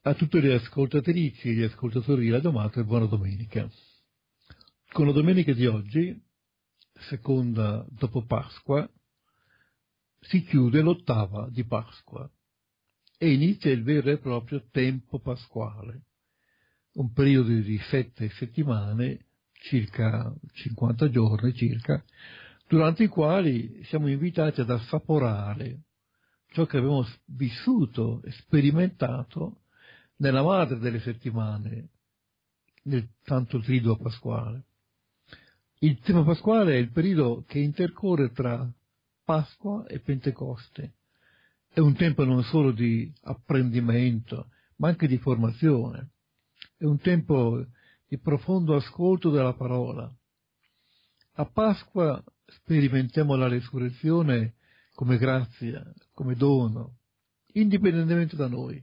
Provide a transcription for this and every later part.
A tutte le ascoltatrici e gli ascoltatori di Radio Mater, buona domenica. Con la domenica di oggi, seconda dopo Pasqua, si chiude l'ottava di Pasqua e inizia il vero e proprio tempo pasquale, un periodo di 7 settimane, circa 50 giorni circa, durante i quali siamo invitati ad assaporare ciò che abbiamo vissuto e sperimentato nella madre delle settimane, nel santo triduo pasquale. Il tempo pasquale è il periodo che intercorre tra Pasqua e Pentecoste. È un tempo non solo di apprendimento, ma anche di formazione. È un tempo di profondo ascolto della parola. A Pasqua sperimentiamo la resurrezione come grazia, come dono, indipendentemente da noi.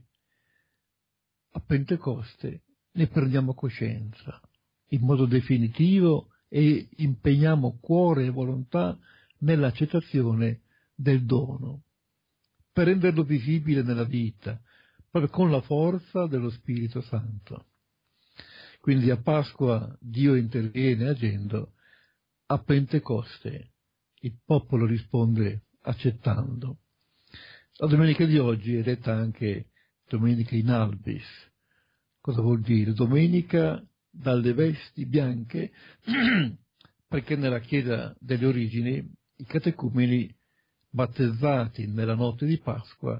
A Pentecoste ne prendiamo coscienza in modo definitivo e impegniamo cuore e volontà nell'accettazione del dono, per renderlo visibile nella vita, proprio con la forza dello Spirito Santo. Quindi a Pasqua Dio interviene agendo, a Pentecoste il popolo risponde accettando. La domenica di oggi è detta anche domenica in albis. Cosa vuol dire? Domenica dalle vesti bianche, perché nella Chiesa delle origini i catecumeni battezzati nella notte di Pasqua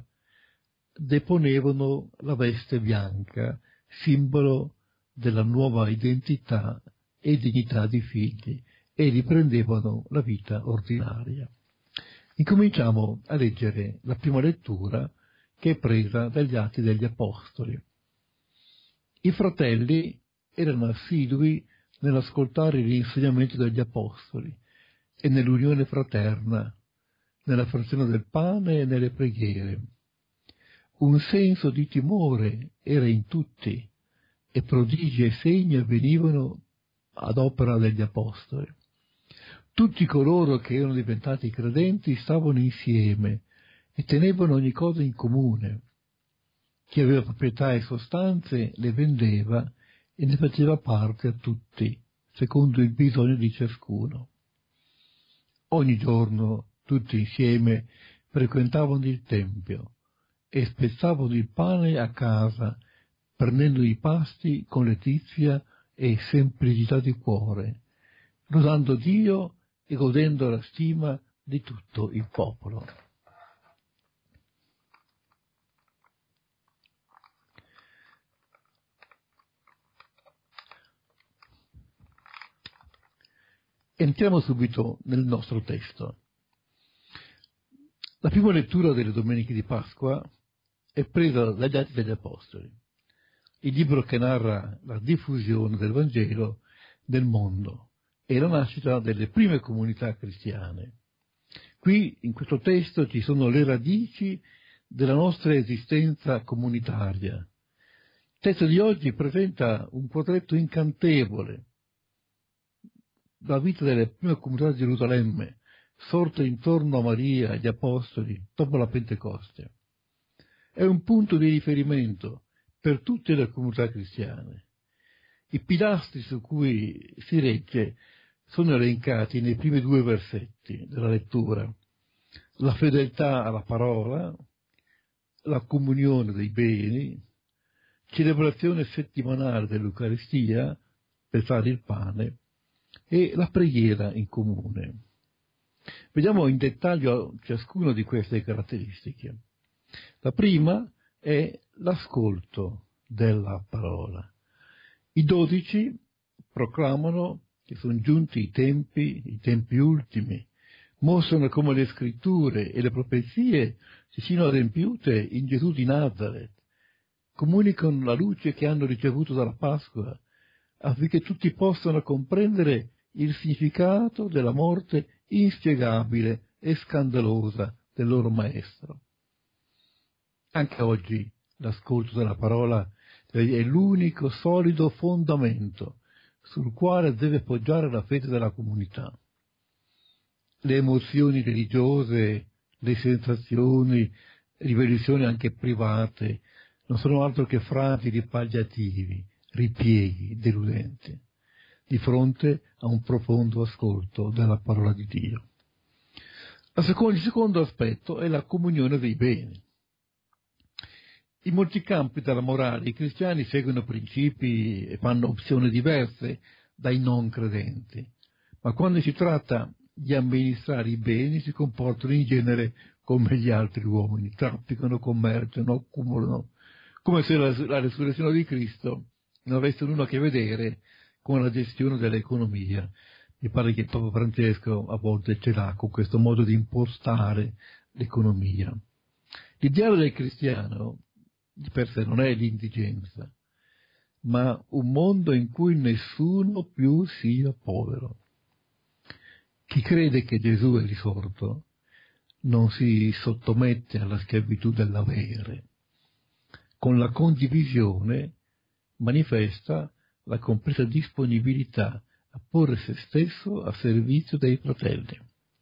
deponevano la veste bianca, simbolo della nuova identità e dignità di figli, e riprendevano la vita ordinaria. Incominciamo a leggere la prima lettura, che è presa dagli Atti degli Apostoli. I fratelli erano assidui nell'ascoltare gli insegnamenti degli Apostoli e nell'unione fraterna, nella frazione del pane e nelle preghiere. Un senso di timore era in tutti e prodigi e segni avvenivano ad opera degli Apostoli. Tutti coloro che erano diventati credenti stavano insieme e tenevano ogni cosa in comune. Chi aveva proprietà e sostanze le vendeva e ne faceva parte a tutti, secondo il bisogno di ciascuno. Ogni giorno tutti insieme frequentavano il Tempio e spezzavano il pane a casa, prendendo i pasti con letizia e semplicità di cuore, lodando Dio e godendo la stima di tutto il popolo. Entriamo subito nel nostro testo. La prima lettura delle domeniche di Pasqua è presa dagli Atti degli Apostoli, il libro che narra la diffusione del Vangelo nel mondo e la nascita delle prime comunità cristiane. Qui, in questo testo, ci sono le radici della nostra esistenza comunitaria. Il testo di oggi presenta un quadretto incantevole, la vita delle prime comunità di Gerusalemme, sorte intorno a Maria e agli Apostoli dopo la Pentecoste. È un punto di riferimento per tutte le comunità cristiane. I pilastri su cui si regge sono elencati nei primi 2 versetti della lettura: la fedeltà alla parola, la comunione dei beni, celebrazione settimanale dell'Eucaristia per fare il pane e la preghiera in comune. Vediamo in dettaglio ciascuna di queste caratteristiche. La prima è l'ascolto della parola. I 12 proclamano che sono giunti i tempi ultimi, mostrano come le scritture e le profezie si siano adempiute in Gesù di Nazaret, comunicano la luce che hanno ricevuto dalla Pasqua, affinché tutti possano comprendere il significato della morte inspiegabile e scandalosa del loro Maestro. Anche oggi l'ascolto della parola è l'unico solido fondamento sul quale deve poggiare la fede della comunità. Le emozioni religiose, le sensazioni, rivelazioni anche private, non sono altro che fragili palliativi, ripieghi deludenti, di fronte a un profondo ascolto della parola di Dio. Il secondo aspetto è la comunione dei beni. In molti campi della morale i cristiani seguono principi e fanno opzioni diverse dai non credenti, ma quando si tratta di amministrare i beni si comportano in genere come gli altri uomini, trafficano, commerciano, accumulano, come se la resurrezione di Cristo non avesse nulla a che vedere con la gestione dell'economia. Mi pare che Papa Francesco a volte ce l'ha con questo modo di impostare l'economia. L'ideale del cristiano di per sé non è l'indigenza, ma un mondo in cui nessuno più sia povero. Chi crede che Gesù è risorto non si sottomette alla schiavitù dell'avere. Con la condivisione manifesta la completa disponibilità a porre se stesso a servizio dei fratelli.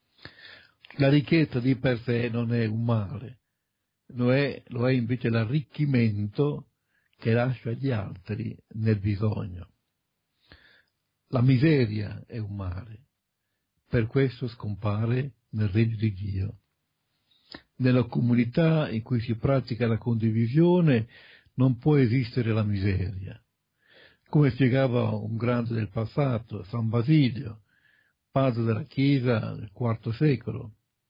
La ricchezza di per sé non è un male, lo è invece l'arricchimento che lascia gli altri nel bisogno. La miseria è un male, per questo scompare nel regno di Dio. Nella comunità in cui si pratica la condivisione non può esistere la miseria. Come spiegava un grande del passato, San Basilio, padre della Chiesa del IV secolo,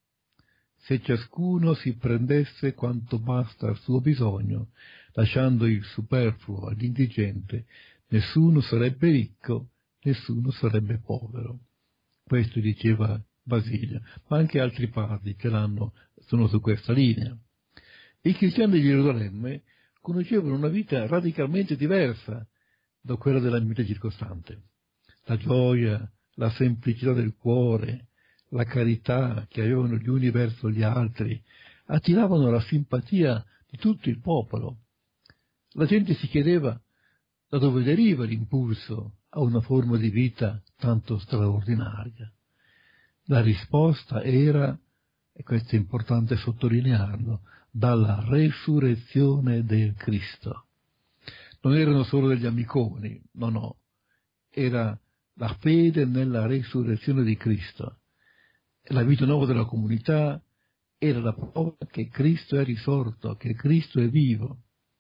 se ciascuno si prendesse quanto basta al suo bisogno, lasciando il superfluo all'indigente, nessuno sarebbe ricco, nessuno sarebbe povero. Questo diceva Basilio, ma anche altri padri che sono su questa linea. I cristiani di Gerusalemme conoscevano una vita radicalmente diversa da quella della vita circostante. La gioia, la semplicità del cuore, la carità che avevano gli uni verso gli altri attiravano la simpatia di tutto il popolo. La gente si chiedeva da dove deriva l'impulso a una forma di vita tanto straordinaria. La risposta era, e questo è importante sottolinearlo, dalla resurrezione del Cristo. Non erano solo degli amiconi, no, era la fede nella resurrezione di Cristo. La vita nuova della comunità era la prova che Cristo è risorto, che Cristo è vivo.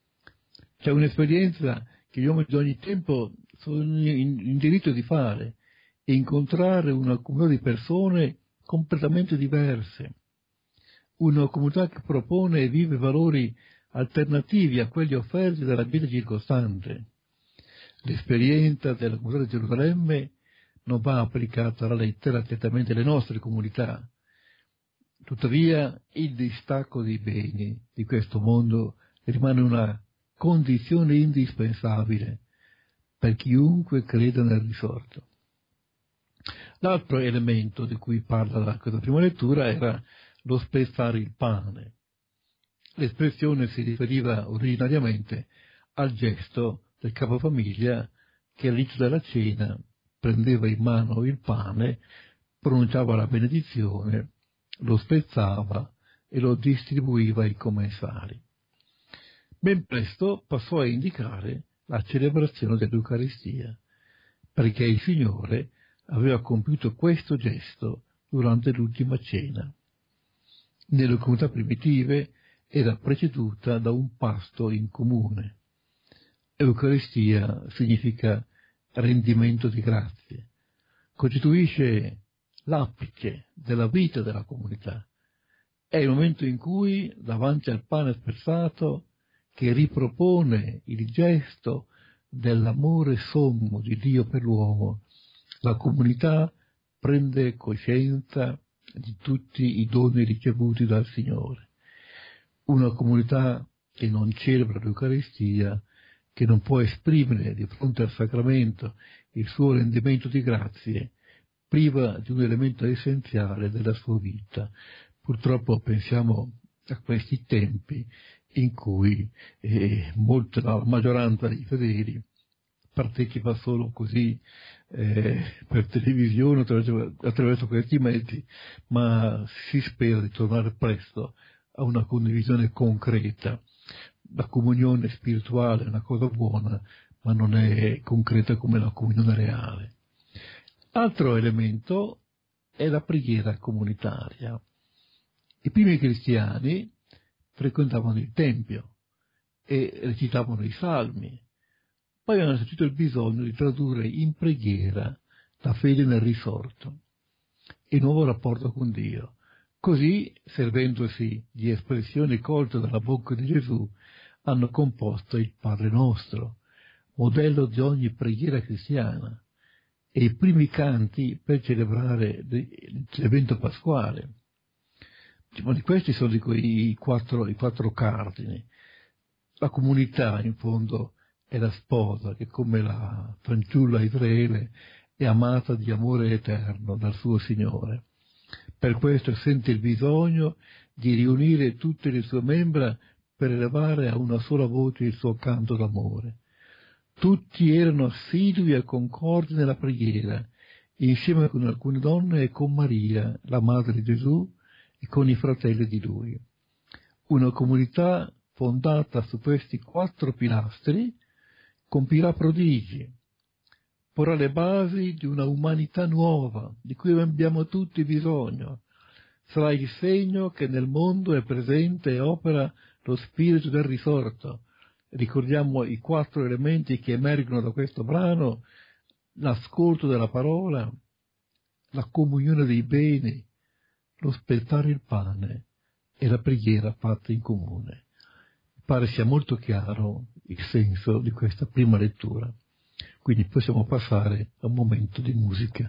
C'è un'esperienza che gli uomini di ogni tempo sono in diritto di fare, e incontrare una comunità di persone completamente diverse, una comunità che propone e vive valori alternativi a quelli offerti dalla vita circostante. L'esperienza della comunità di Gerusalemme non va applicata alla lettera direttamente alle nostre comunità. Tuttavia, il distacco dei beni di questo mondo rimane una condizione indispensabile per chiunque creda nel risorto. L'altro elemento di cui parla questa prima lettura era lo spezzare il pane. L'espressione si riferiva originariamente al gesto del capofamiglia che all'inizio della cena prendeva in mano il pane, pronunciava la benedizione, lo spezzava e lo distribuiva ai commensali. Ben presto passò a indicare la celebrazione dell'Eucaristia, perché il Signore aveva compiuto questo gesto durante l'ultima cena. Nelle comunità primitive era preceduta da un pasto in comune. Eucaristia significa rendimento di grazie, costituisce l'apice della vita della comunità. È il momento in cui, davanti al pane spezzato, che ripropone il gesto dell'amore sommo di Dio per l'uomo, la comunità prende coscienza di tutti i doni ricevuti dal Signore. Una comunità che non celebra l'Eucaristia, che non può esprimere di fronte al sacramento il suo rendimento di grazie, priva di un elemento essenziale della sua vita. Purtroppo pensiamo a questi tempi in cui la maggioranza dei fedeli partecipa solo così per televisione, attraverso questi mezzi, ma si spera di tornare presto a una condivisione concreta. la comunione spirituale è una cosa buona, ma non è concreta come la comunione reale. Altro elemento è la preghiera comunitaria. I primi cristiani frequentavano il Tempio e recitavano i salmi, poi hanno sentito il bisogno di tradurre in preghiera la fede nel risorto, il nuovo rapporto con Dio. Così, servendosi di espressioni colte dalla bocca di Gesù, hanno composto il Padre Nostro, modello di ogni preghiera cristiana, e i primi canti per celebrare l'evento pasquale. Questi sono i quattro cardini. La comunità, in fondo, è la sposa che, come la fanciulla Israele, è amata di amore eterno dal suo Signore. Per questo sente il bisogno di riunire tutte le sue membra per elevare a una sola voce il suo canto d'amore. Tutti erano assidui e concordi nella preghiera, insieme con alcune donne e con Maria, la madre di Gesù, e con i fratelli di lui. Una comunità fondata su questi 4 pilastri compirà prodigi, porrà le basi di una umanità nuova, di cui abbiamo tutti bisogno. Sarà il segno che nel mondo è presente e opera lo spirito del risorto. Ricordiamo i 4 elementi che emergono da questo brano: l'ascolto della parola, la comunione dei beni, lo spezzare il pane e la preghiera fatta in comune. Mi pare sia molto chiaro il senso di questa prima lettura. Quindi possiamo passare a un momento di musica.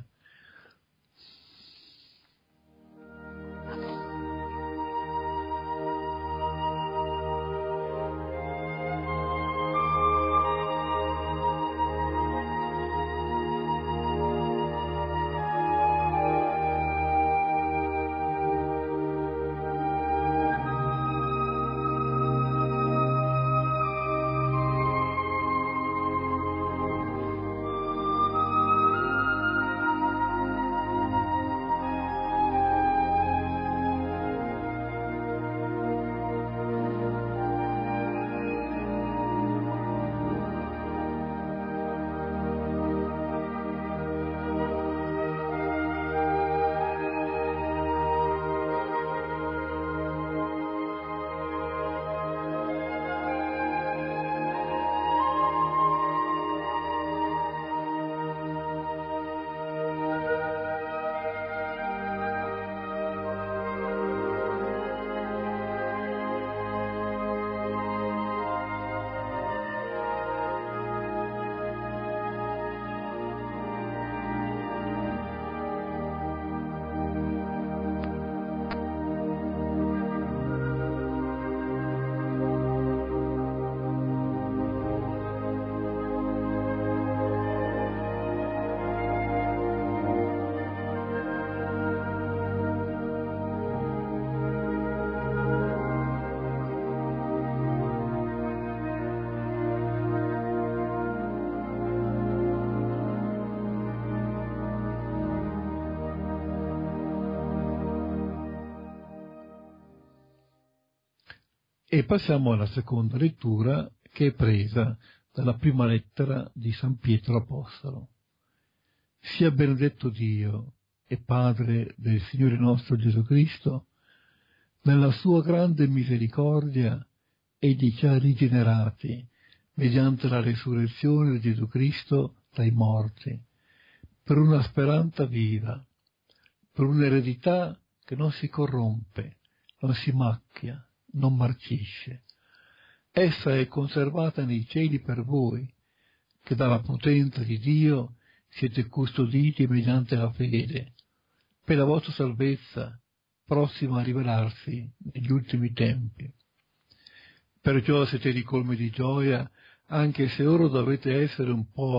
E passiamo alla seconda lettura, che è presa dalla prima lettera di San Pietro Apostolo. Sia benedetto Dio e Padre del Signore nostro Gesù Cristo, nella sua grande misericordia egli ci ha rigenerati mediante la resurrezione di Gesù Cristo dai morti, per una speranza viva, per un'eredità che non si corrompe, non si macchia, non marcisce. Essa è conservata nei cieli per voi, che dalla potenza di Dio siete custoditi mediante la fede, per la vostra salvezza, prossima a rivelarsi negli ultimi tempi. Perciò siete ricolmi di gioia, anche se ora dovete essere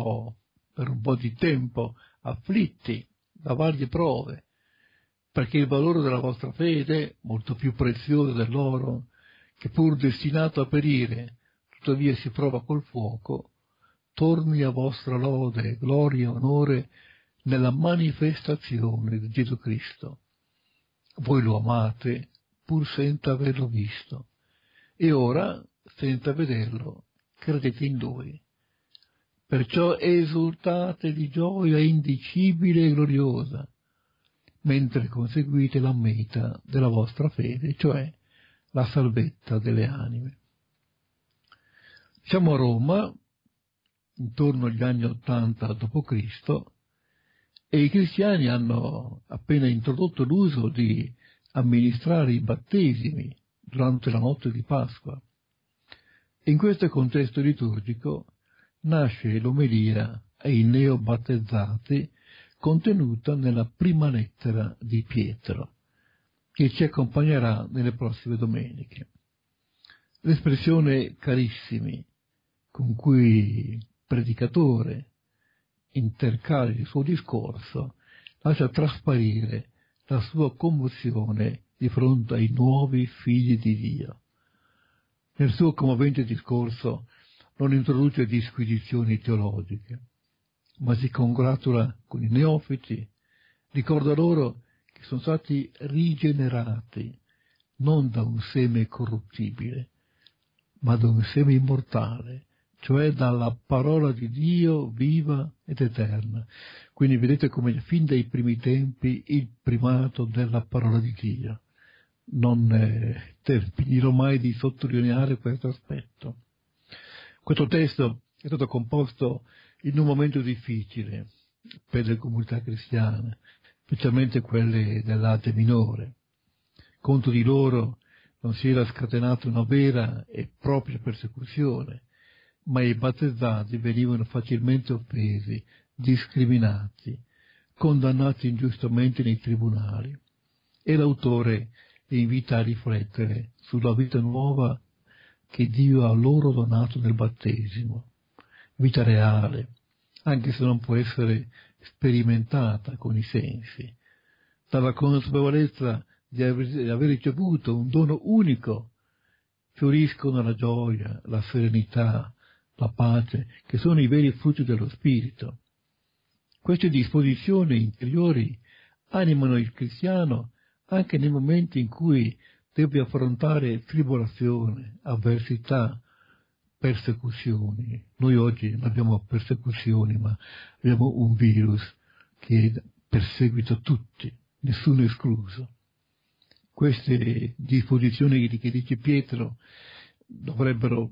per un po' di tempo, afflitti da varie prove, perché il valore della vostra fede, molto più prezioso dell'oro, che pur destinato a perire, tuttavia si prova col fuoco, torni a vostra lode, gloria e onore nella manifestazione di Gesù Cristo. Voi lo amate pur senza averlo visto. E ora senza vederlo, credete in Lui. Perciò esultate di gioia indicibile e gloriosa, mentre conseguite la meta della vostra fede, cioè la salvezza delle anime. Siamo a Roma, intorno agli anni 80 d.C., e i cristiani hanno appena introdotto l'uso di amministrare i battesimi durante la notte di Pasqua. In questo contesto liturgico nasce l'omelia ai neobattezzati contenuta nella prima lettera di Pietro, che ci accompagnerà nelle prossime domeniche. L'espressione carissimi, con cui il predicatore intercala il suo discorso, lascia trasparire la sua commozione di fronte ai nuovi figli di Dio. Nel suo commovente discorso non introduce disquisizioni teologiche, ma si congratula con i neofiti, ricorda loro che sono stati rigenerati non da un seme corruttibile, ma da un seme immortale, cioè dalla parola di Dio viva ed eterna. Quindi vedete come fin dai primi tempi il primato della parola di Dio. Non finirò mai di sottolineare questo aspetto. Questo testo è stato composto in un momento difficile per le comunità cristiane, specialmente quelle dell'Asia Minore. Contro di loro non si era scatenata una vera e propria persecuzione, ma i battezzati venivano facilmente offesi, discriminati, condannati ingiustamente nei tribunali. E l'autore li invita a riflettere sulla vita nuova che Dio ha loro donato nel battesimo, vita reale, anche se non può essere sperimentata con i sensi, dalla consapevolezza di aver ricevuto un dono unico, fioriscono la gioia, la serenità, la pace, che sono i veri frutti dello Spirito. Queste disposizioni interiori animano il cristiano anche nei momenti in cui deve affrontare tribolazione, avversità, persecuzioni. Noi oggi non abbiamo persecuzioni, ma abbiamo un virus che perseguita tutti, nessuno escluso. Queste disposizioni che dice Pietro dovrebbero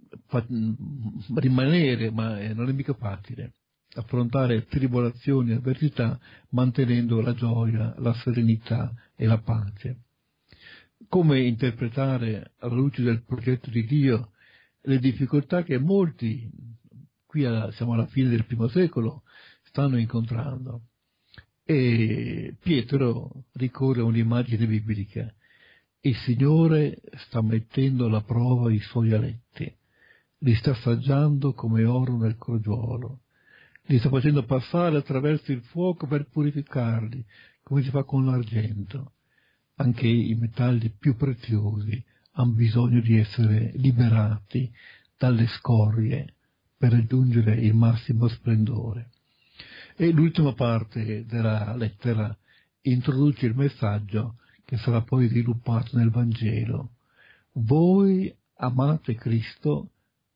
rimanere, ma non è mica facile affrontare tribolazioni e avversità mantenendo la gioia, la serenità e la pace. Come interpretare alla luce del progetto di Dio le difficoltà che molti, siamo alla fine del primo secolo, stanno incontrando? E Pietro ricorre a un'immagine biblica. Il Signore sta mettendo alla prova i suoi eletti, li sta assaggiando come oro nel crogiolo, li sta facendo passare attraverso il fuoco per purificarli, come si fa con l'argento. Anche i metalli più preziosi hanno bisogno di essere liberati dalle scorie per raggiungere il massimo splendore. E l'ultima parte della lettera introduce il messaggio che sarà poi sviluppato nel Vangelo. Voi amate Cristo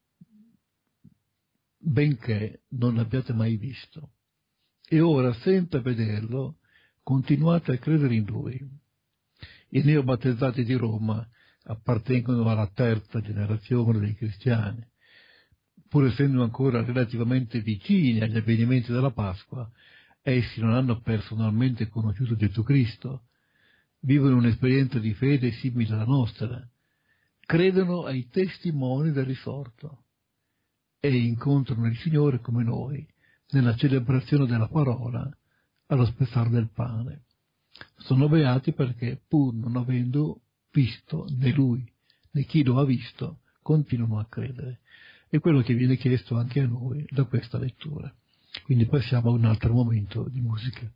benché non l'abbiate mai visto, e ora, senza vederlo, continuate a credere in Lui. I neobattezzati di Roma appartengono alla terza generazione dei cristiani. Pur essendo ancora relativamente vicini agli avvenimenti della Pasqua, essi non hanno personalmente conosciuto Gesù Cristo, vivono un'esperienza di fede simile alla nostra, credono ai testimoni del risorto e incontrano il Signore come noi, nella celebrazione della parola, allo spezzare del pane. Sono beati perché, pur non avendo visto né Lui né chi lo ha visto, continuano a credere. È quello che viene chiesto anche a noi da questa lettura. Quindi passiamo a un altro momento di musica.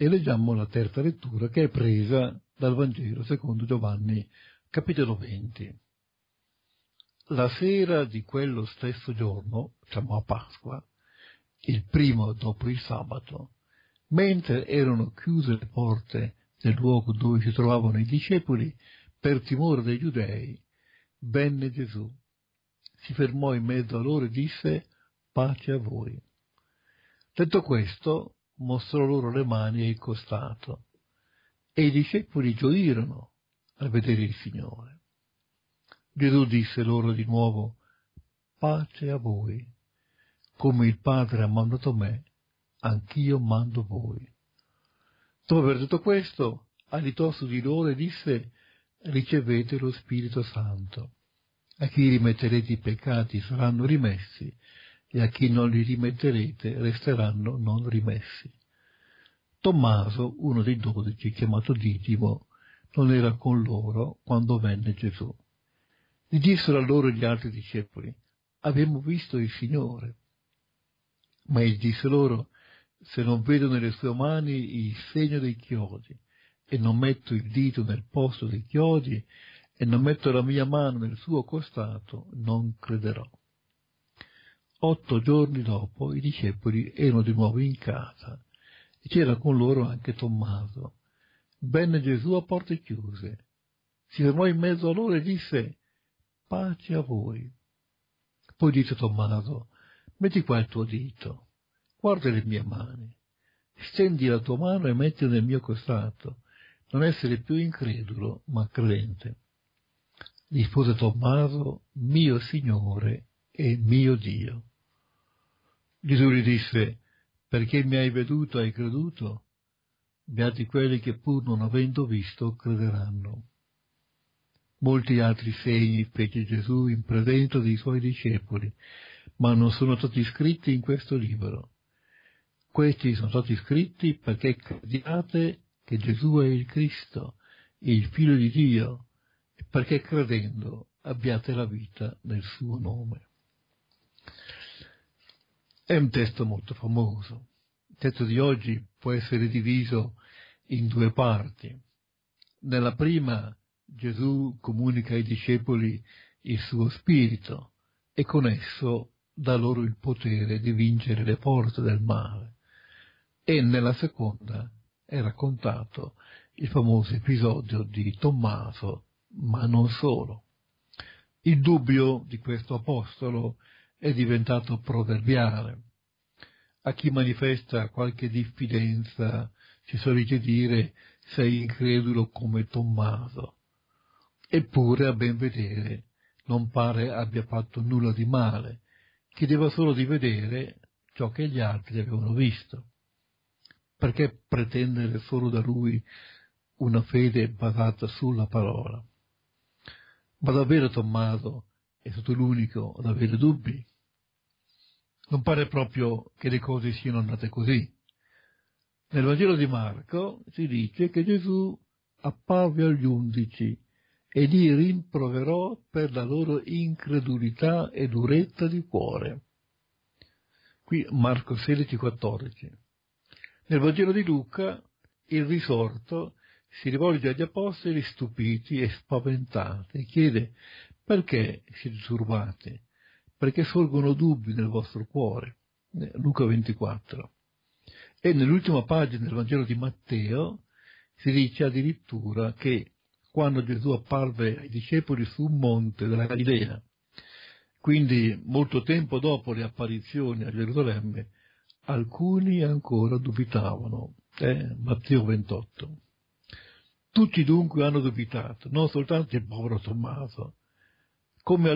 E leggiamo la terza lettura che è presa dal Vangelo secondo Giovanni, capitolo 20. La sera di quello stesso giorno, siamo a Pasqua, il primo dopo il sabato, mentre erano chiuse le porte del luogo dove si trovavano i discepoli, per timore dei giudei, venne Gesù, si fermò in mezzo a loro e disse: pace a voi. Detto questo, mostrò loro le mani e il costato, e i discepoli gioirono a vedere il Signore. Gesù disse loro di nuovo: pace a voi, come il Padre ha mandato me, anch'io mando voi. Dopo aver detto questo, alitò su di loro e disse: ricevete lo Spirito Santo. A chi rimetterete i peccati saranno rimessi, e a chi non li rimetterete resteranno non rimessi. Tommaso, uno dei 12, chiamato Didimo, non era con loro quando venne Gesù. Gli dissero a loro gli altri discepoli: abbiamo visto il Signore. Ma egli disse loro: se non vedo nelle sue mani il segno dei chiodi, e non metto il dito nel posto dei chiodi, e non metto la mia mano nel suo costato, non crederò. 8 giorni dopo i discepoli erano di nuovo in casa, e c'era con loro anche Tommaso. Venne Gesù a porte chiuse, si fermò in mezzo a loro e disse: pace a voi. Poi disse Tommaso: metti qua il tuo dito, guarda le mie mani, stendi la tua mano e mettila nel mio costato, non essere più incredulo, ma credente. Rispose Tommaso: mio Signore e mio Dio. Gesù gli disse: perché mi hai veduto hai creduto? Beati quelli che pur non avendo visto crederanno. Molti altri segni fece Gesù in presenza dei suoi discepoli, ma non sono stati scritti in questo libro. Questi sono stati scritti perché crediate che Gesù è il Cristo, il Figlio di Dio, e perché credendo abbiate la vita nel suo nome. È un testo molto famoso. Il testo di oggi può essere diviso in 2 parti. Nella prima Gesù comunica ai discepoli il suo spirito e con esso dà loro il potere di vincere le porte del male. E nella seconda è raccontato il famoso episodio di Tommaso, ma non solo. Il dubbio di questo apostolo è diventato proverbiale. A chi manifesta qualche diffidenza si solite dire: sei incredulo come Tommaso. Eppure, a ben vedere, non pare abbia fatto nulla di male, chiedeva solo di vedere ciò che gli altri avevano visto. Perché pretendere solo da lui una fede basata sulla parola? Ma davvero Tommaso è stato l'unico ad avere dubbi? Non pare proprio che le cose siano andate così. Nel Vangelo di Marco si dice che Gesù apparve agli 11 e li rimproverò per la loro incredulità e durezza di cuore. Qui Marco 16,14. Nel Vangelo di Luca il risorto si rivolge agli apostoli stupiti e spaventati e chiede: perché siete turbati? Perché sorgono dubbi nel vostro cuore. Luca 24. E nell'ultima pagina del Vangelo di Matteo si dice addirittura che quando Gesù apparve ai discepoli su un monte della Galilea, quindi molto tempo dopo le apparizioni a Gerusalemme, alcuni ancora dubitavano. Matteo 28. Tutti dunque hanno dubitato, non soltanto il povero Tommaso. Come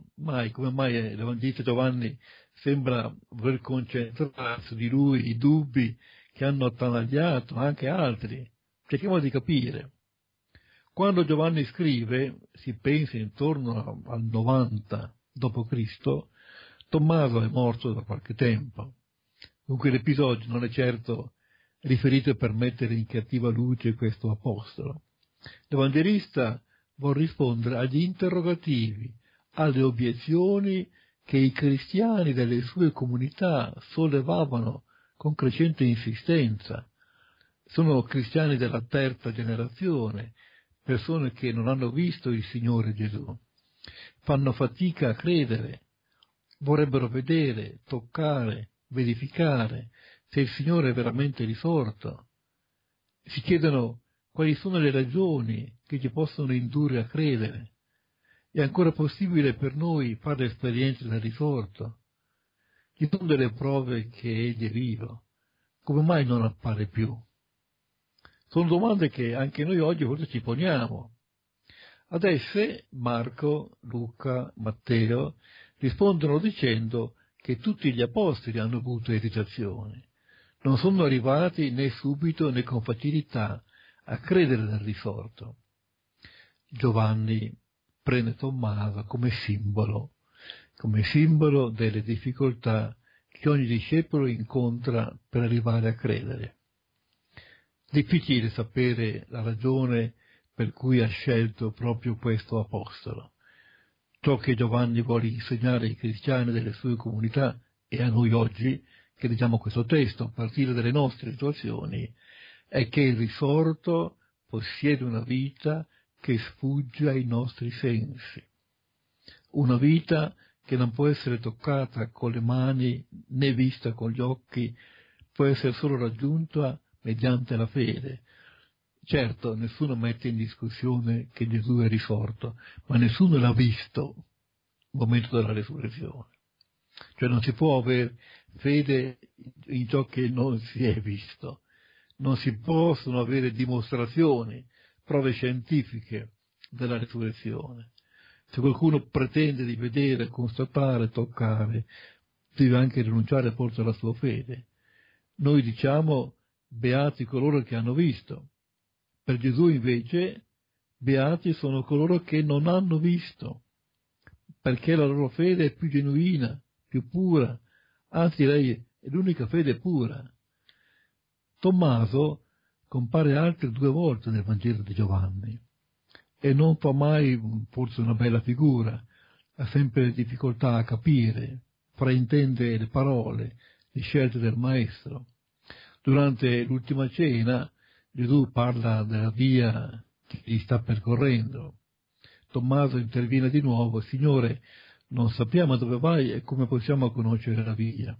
mai l'Evangelista Giovanni sembra voler concentrarsi su di lui i dubbi che hanno attanagliato anche altri? Cerchiamo di capire. Quando Giovanni scrive, si pensa intorno al 90 d.C., Tommaso è morto da qualche tempo. Dunque l'episodio non è certo riferito per mettere in cattiva luce questo apostolo. L'Evangelista vuol rispondere agli interrogativi, alle obiezioni che i cristiani delle sue comunità sollevavano con crescente insistenza. Sono cristiani della terza generazione, persone che non hanno visto il Signore Gesù. Fanno fatica a credere, vorrebbero vedere, toccare, verificare se il Signore è veramente risorto. Si chiedono quali sono le ragioni che ci possono indurre a credere. È ancora possibile per noi fare l'esperienza del risorto? Ci sono delle prove che Egli è vivo. Come mai non appare più? Sono domande che anche noi oggi forse ci poniamo. Ad esse Marco, Luca, Matteo rispondono dicendo che tutti gli apostoli hanno avuto esitazioni. Non sono arrivati né subito né con facilità a credere nel risorto. Giovanni prende Tommaso come simbolo delle difficoltà che ogni discepolo incontra per arrivare a credere. Difficile sapere la ragione per cui ha scelto proprio questo apostolo. Ciò che Giovanni vuole insegnare ai cristiani delle sue comunità e a noi oggi, che leggiamo questo testo a partire dalle nostre situazioni, è che il risorto possiede una vita che sfugge ai nostri sensi. Una vita che non può essere toccata con le mani né vista con gli occhi, può essere solo raggiunta mediante la fede. Certo, nessuno mette in discussione che Gesù è risorto, ma nessuno l'ha visto al momento della resurrezione. Cioè non si può avere fede in ciò che non si è visto. Non si possono avere dimostrazioni, prove scientifiche della resurrezione. Se qualcuno pretende di vedere, constatare, toccare, deve anche rinunciare forse alla sua fede. Noi diciamo beati coloro che hanno visto. Per Gesù invece beati sono coloro che non hanno visto, perché la loro fede è più genuina, più pura, anzi lei è l'unica fede pura. Tommaso compare altre 2 volte nel Vangelo di Giovanni e non fa mai forse una bella figura, ha sempre difficoltà a capire, fraintende le parole, le scelte del Maestro. Durante l'ultima cena Gesù parla della via che gli sta percorrendo. Tommaso interviene di nuovo: Signore, non sappiamo dove vai e come possiamo conoscere la via.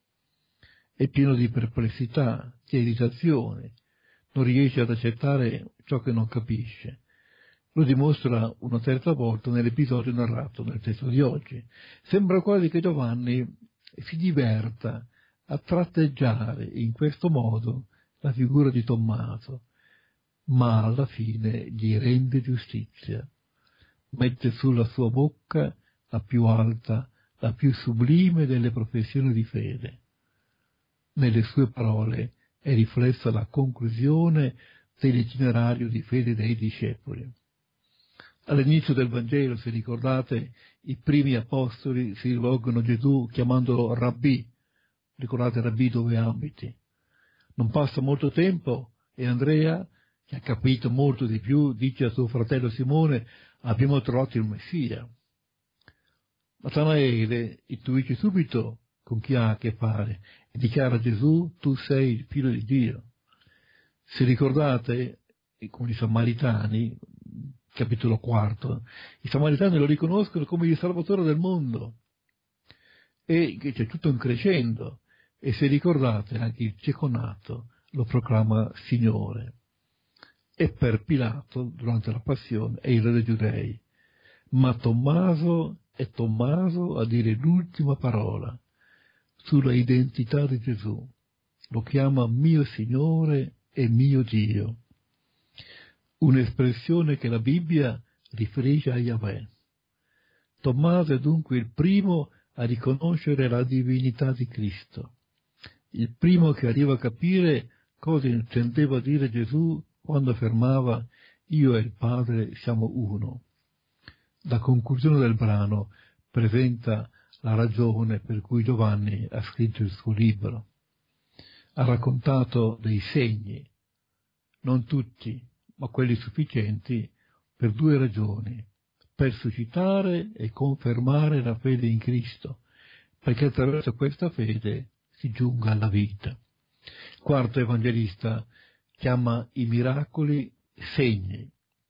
È pieno di perplessità, di esitazione, non riesce ad accettare ciò che non capisce. Lo dimostra una terza volta nell'episodio narrato nel testo di oggi. Sembra quasi che Giovanni si diverta a tratteggiare in questo modo la figura di Tommaso, ma alla fine gli rende giustizia. Mette sulla sua bocca la più alta, la più sublime delle professioni di fede. Nelle sue parole è riflessa la conclusione dell'itinerario di fede dei discepoli. All'inizio del Vangelo, se ricordate, i primi apostoli si rivolgono a Gesù chiamandolo Rabbì. Ricordate Rabbì dove abiti? Non passa molto tempo e Andrea, che ha capito molto di più, dice a suo fratello Simone: abbiamo trovato il Messia. Natanaele intuisce subito con chi ha a che fare e dichiara a Gesù: tu sei il figlio di Dio. Se ricordate, con i Samaritani, capitolo 4, i Samaritani lo riconoscono come il Salvatore del mondo e che c'è tutto un crescendo. E se ricordate, anche il cieco nato lo proclama Signore. E per Pilato, durante la passione, è il re dei Giudei. Ma Tommaso è Tommaso a dire l'ultima parola sulla identità di Gesù. Lo chiama mio Signore e mio Dio. Un'espressione che la Bibbia riferisce a Yahweh. Tommaso è dunque il primo a riconoscere la divinità di Cristo. Il primo che arriva a capire cosa intendeva dire Gesù quando affermava: io e il Padre siamo uno. La conclusione del brano presenta la ragione per cui Giovanni ha scritto il suo libro. Ha raccontato dei segni, non tutti, ma quelli sufficienti, per 2 ragioni: per suscitare e confermare la fede in Cristo, perché attraverso questa fede si giunga alla vita. Quarto evangelista chiama i miracoli segni.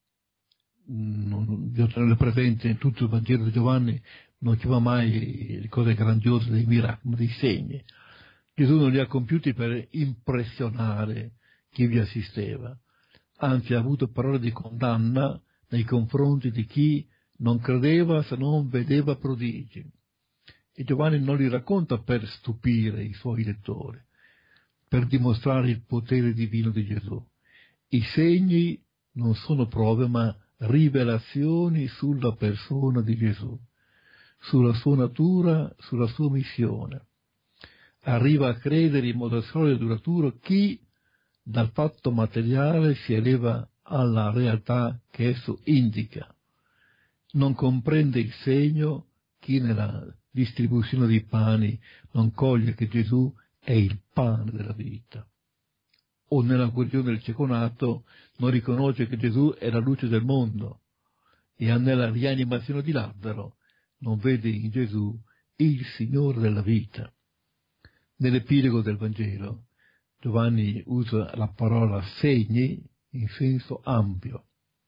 Io tenere presente in tutto il Vangelo di Giovanni non chiama mai le cose grandiose dei miracoli, ma dei segni. Gesù non li ha compiuti per impressionare chi vi assisteva, anzi ha avuto parole di condanna nei confronti di chi non credeva se non vedeva prodigi. E Giovanni non li racconta per stupire i suoi lettori, per dimostrare il potere divino di Gesù. I segni non sono prove, ma rivelazioni sulla persona di Gesù, sulla sua natura, sulla sua missione. Arriva a credere in modo solido e duraturo chi dal fatto materiale si eleva alla realtà che esso indica. Non comprende il segno chi nella distribuzione dei pani non coglie che Gesù è il pane della vita, o nella guarigione del cieco nato non riconosce che Gesù è la luce del mondo, e nella rianimazione di Lazzaro non vede in Gesù il Signore della vita. Nell'epilogo del Vangelo Giovanni usa la parola segni in senso ampio.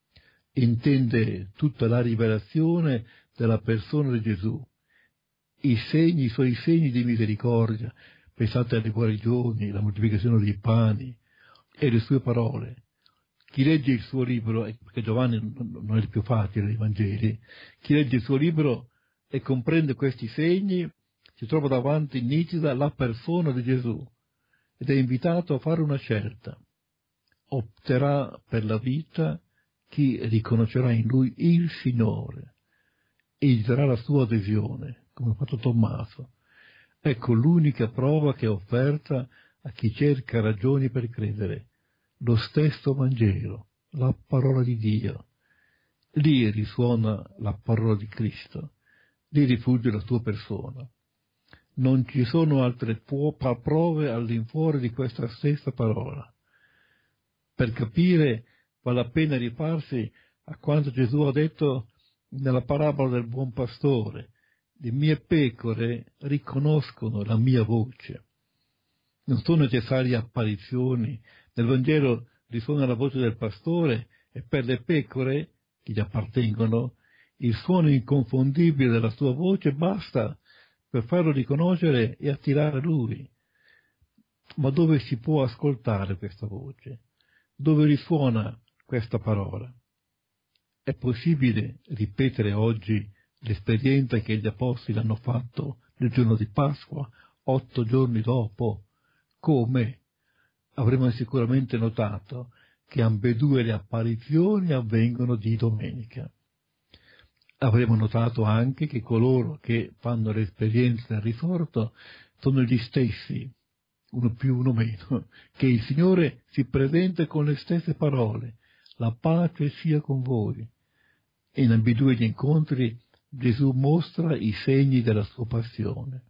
Intende tutta la rivelazione della persona di Gesù, i suoi segni di misericordia. Pensate alle guarigioni, la moltiplicazione dei pani e le sue parole. Chi legge il suo libro, perché Giovanni non è il più facile dei Vangeli, chi legge il suo libro e comprende questi segni, si trova davanti nitida la persona di Gesù ed è invitato a fare una scelta. Opterà per la vita chi riconoscerà in lui il Signore e gli darà la sua adesione, come ha fatto Tommaso. Ecco l'unica prova che è offerta a chi cerca ragioni per credere, lo stesso Vangelo, la parola di Dio. Lì risuona la parola di Cristo, lì rifugge la sua persona. Non ci sono altre prove all'infuori di questa stessa parola. Per capire vale la pena rifarsi a quanto Gesù ha detto nella parabola del buon pastore: le mie pecore riconoscono la mia voce. Non sono necessarie apparizioni. Nel Vangelo risuona la voce del pastore e per le pecore che gli appartengono il suono inconfondibile della sua voce basta per farlo riconoscere e attirare lui. Ma dove si può ascoltare questa voce? Dove risuona questa parola? È possibile ripetere oggi l'esperienza che gli apostoli hanno fatto nel giorno di Pasqua, 8 giorni dopo? Come? Avremo sicuramente notato che ambedue le apparizioni avvengono di domenica. Avremo notato anche che coloro che fanno l'esperienza del risorto sono gli stessi, uno più, uno meno, che il Signore si presenta con le stesse parole: la pace sia con voi. E in ambedue gli incontri Gesù mostra i segni della sua passione.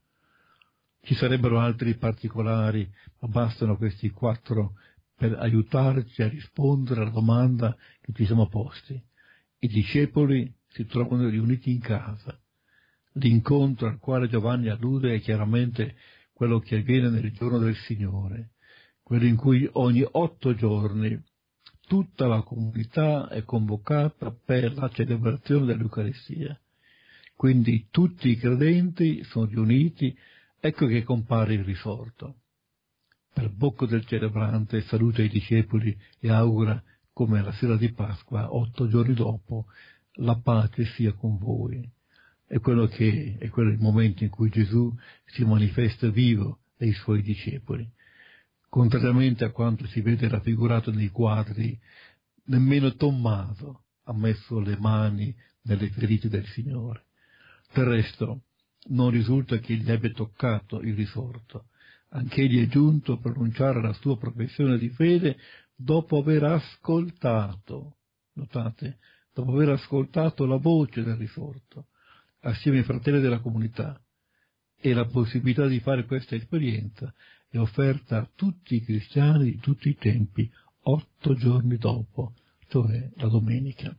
Ci sarebbero altri particolari, ma bastano questi 4 per aiutarci a rispondere alla domanda che ci siamo posti. I discepoli si trovano riuniti in casa. L'incontro al quale Giovanni allude è chiaramente quello che avviene nel giorno del Signore, quello in cui ogni 8 giorni tutta la comunità è convocata per la celebrazione dell'Eucaristia. Quindi tutti i credenti sono riuniti, ecco che compare il risorto. Per bocca del celebrante saluta i discepoli e augura, come la sera di Pasqua, 8 giorni dopo, la pace sia con voi. È quello il momento in cui Gesù si manifesta vivo ai suoi discepoli. Contrariamente a quanto si vede raffigurato nei quadri, nemmeno Tommaso ha messo le mani nelle ferite del Signore. Del resto, non risulta che gli abbia toccato il risorto. Anch'egli è giunto a pronunciare la sua professione di fede dopo aver ascoltato, notate, dopo aver ascoltato la voce del risorto, assieme ai fratelli della comunità. E la possibilità di fare questa esperienza è offerta a tutti i cristiani di tutti i tempi, 8 giorni dopo, cioè la domenica.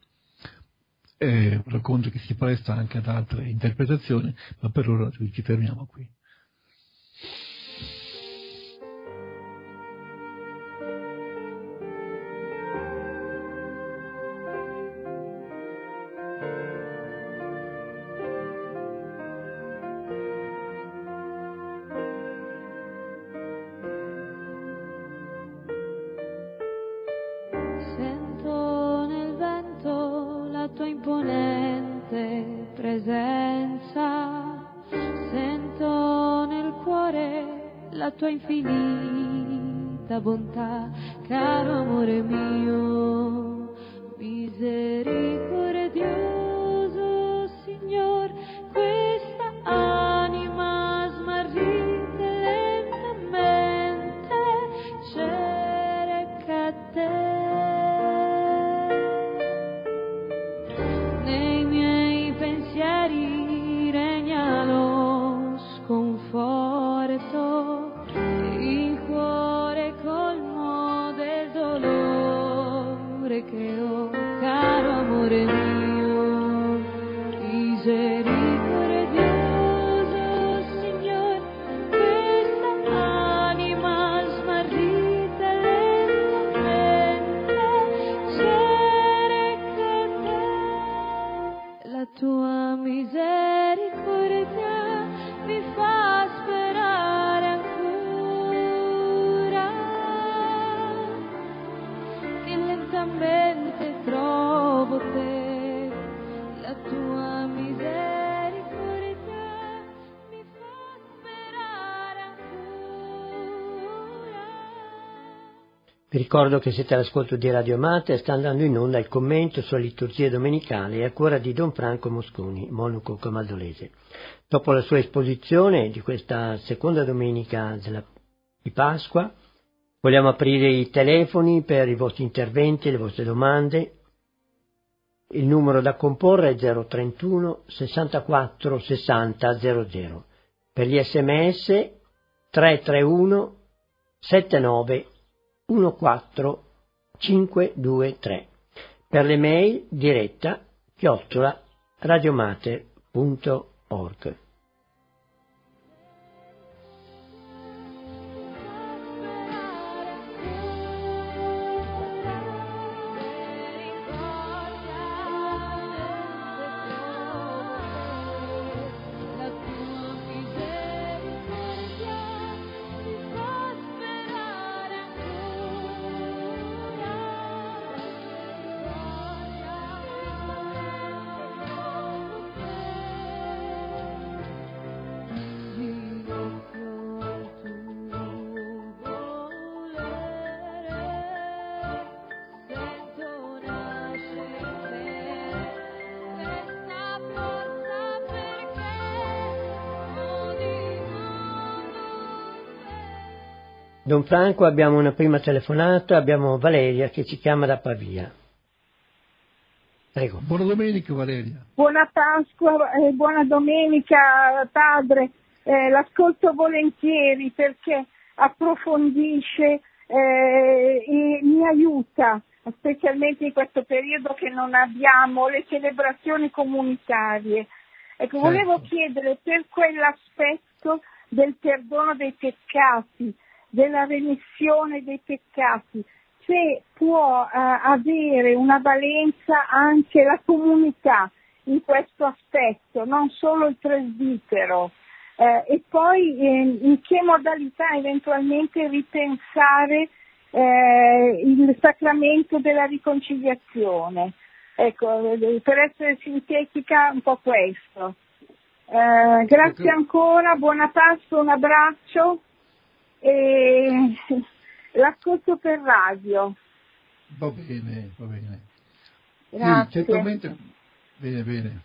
È un racconto che si presta anche ad altre interpretazioni, ma per ora ci fermiamo qui. presenza, sento nel cuore la tua infinita bontà, caro amore mio, misericordioso Signor, questa anima smarrita lentamente cerca te. Nei miei pensieri regna lo sconforto, il cuore colmo del dolore che ho, caro amore mio, misericordioso Signor, questa anima smarrita lentamente cerca te. La tua misericordia mi fa sperare ancora, che lentamente trovo te. La tua misericordia mi fa sperare ancora. Vi ricordo che siete all'ascolto di Radio Mater e sta andando in onda il commento sulla liturgia domenicale a cura di Don Franco Mosconi, monaco camaldolese. Dopo la sua esposizione di questa seconda domenica di Pasqua, vogliamo aprire i telefoni per i vostri interventi e le vostre domande. Il numero da comporre è 031 64 60 00. Per gli sms 331 79 14523. Per le mail diretta @radiomater.org. Don Franco, abbiamo una prima telefonata, abbiamo Valeria che ci chiama da Pavia. Prego. Buona domenica Valeria. Buona Pasqua e buona domenica padre, l'ascolto volentieri perché approfondisce e mi aiuta, specialmente in questo periodo che non abbiamo le celebrazioni comunitarie. Ecco, volevo chiedere per quell'aspetto del perdono dei peccati, della remissione dei peccati, se può avere una valenza anche la comunità in questo aspetto, non solo il presbitero, e poi in che modalità eventualmente ripensare il sacramento della riconciliazione. Ecco, per essere sintetica un po' questo. Grazie ancora, buona Pasqua, un abbraccio e l'ascolto per radio. Va bene, va bene. Grazie. Sì, certamente, bene.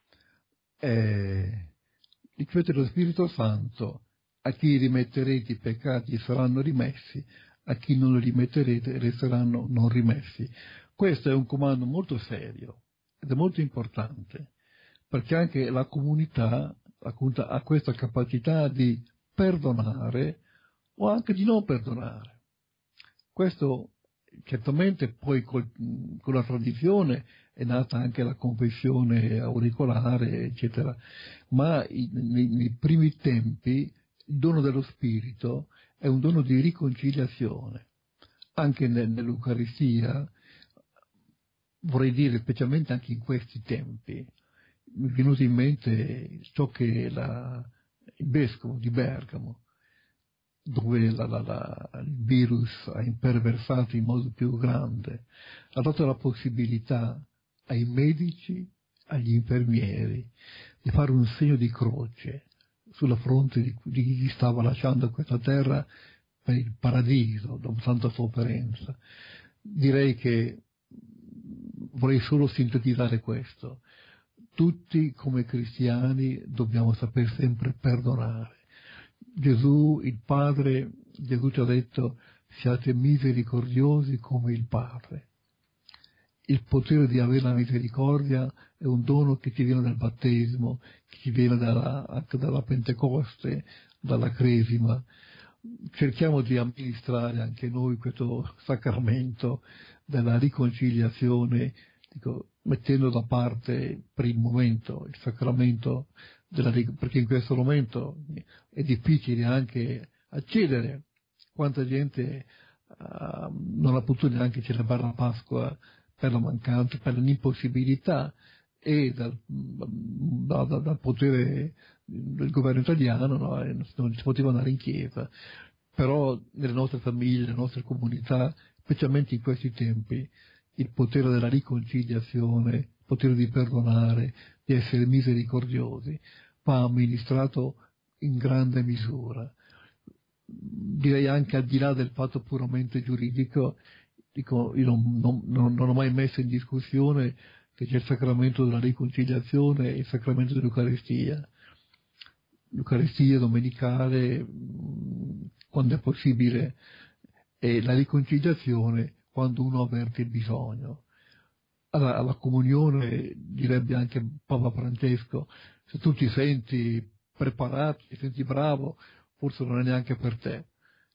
Ricevete lo Spirito Santo, a chi rimetterete i peccati saranno rimessi, a chi non li rimetterete resteranno non rimessi. Questo è un comando molto serio ed è molto importante, perché anche la comunità ha questa capacità di perdonare o anche di non perdonare. Questo certamente poi con la tradizione è nata anche la confessione auricolare, eccetera, ma nei primi tempi il dono dello Spirito è un dono di riconciliazione. Anche nell'Eucaristia, vorrei dire specialmente anche in questi tempi, mi è venuto in mente ciò che il vescovo di Bergamo, dove il virus ha imperversato in modo più grande, ha dato la possibilità ai medici, agli infermieri di fare un segno di croce sulla fronte di chi stava lasciando questa terra per il paradiso, dopo tanta sofferenza. Direi che vorrei solo sintetizzare questo. Tutti come cristiani dobbiamo saper sempre perdonare. Gesù, il Padre, Gesù ci ha detto: siate misericordiosi come il Padre. Il potere di avere la misericordia è un dono che ci viene dal battesimo, che ci viene anche dalla Pentecoste, dalla Cresima. Cerchiamo di amministrare anche noi questo sacramento della riconciliazione, mettendo da parte per il momento il sacramento perché in questo momento è difficile anche accedere. Quanta gente non ha potuto neanche celebrare la Pasqua per la mancanza, per l'impossibilità e dal potere del governo italiano, no? Non si poteva andare in chiesa. Però nelle nostre famiglie, nelle nostre comunità, specialmente in questi tempi, il potere della riconciliazione, il potere di perdonare, di essere misericordiosi, va amministrato in grande misura. Direi anche al di là del fatto puramente giuridico, io non ho mai messo in discussione che c'è il sacramento della riconciliazione e il sacramento dell'Eucaristia. L'Eucaristia domenicale, quando è possibile, e la riconciliazione quando uno avverte il bisogno. Alla comunione, direbbe anche Papa Francesco, se tu ti senti preparato, ti senti bravo, forse non è neanche per te.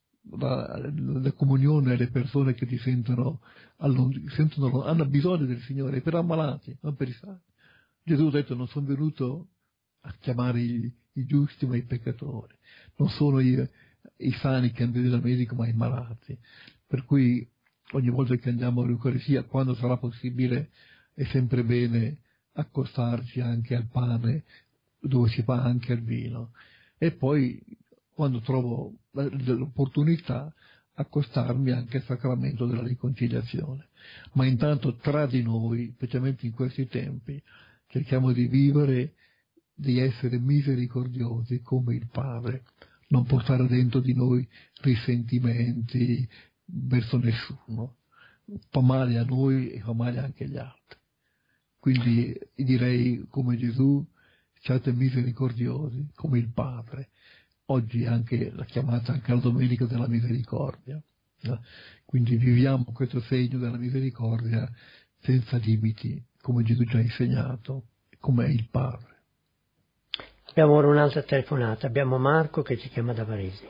La comunione è le persone che ti sentono, hanno bisogno del Signore, per ammalati, non per i sani. Gesù ha detto: non sono venuto a chiamare i giusti ma i peccatori, non sono i sani che hanno bisogno del medico ma i malati. Per cui ogni volta che andiamo all'Eucaristia, quando sarà possibile, è sempre bene accostarci anche al pane, dove si fa anche al vino, e poi quando trovo l'opportunità accostarmi anche al sacramento della riconciliazione. Ma intanto tra di noi, specialmente in questi tempi, cerchiamo di vivere, di essere misericordiosi come il Padre, non portare dentro di noi risentimenti verso nessuno. Fa male a noi e fa male anche agli altri. Quindi direi come Gesù: siate misericordiosi come il Padre. Oggi anche la chiamata anche la Domenica della Misericordia. Quindi viviamo questo segno della misericordia senza limiti, come Gesù ci ha insegnato, come è il Padre. Abbiamo ora un'altra telefonata, abbiamo Marco che ci chiama da Varese.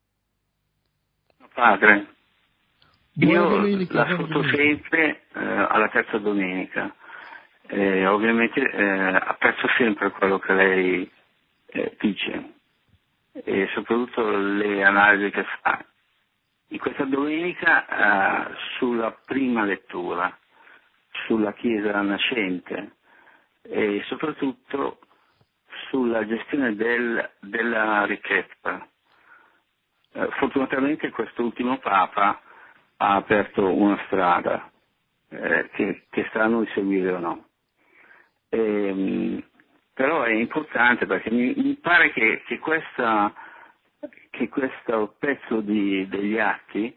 Padre, Buona domenica, l'ascolto sempre alla terza domenica. Ovviamente apprezzo sempre quello che lei dice e soprattutto le analisi che fa. In questa domenica sulla prima lettura, sulla Chiesa nascente e soprattutto sulla gestione della ricchezza. Fortunatamente quest'ultimo Papa ha aperto una strada che sta a noi seguire o no. Però è importante perché mi pare che questo pezzo degli atti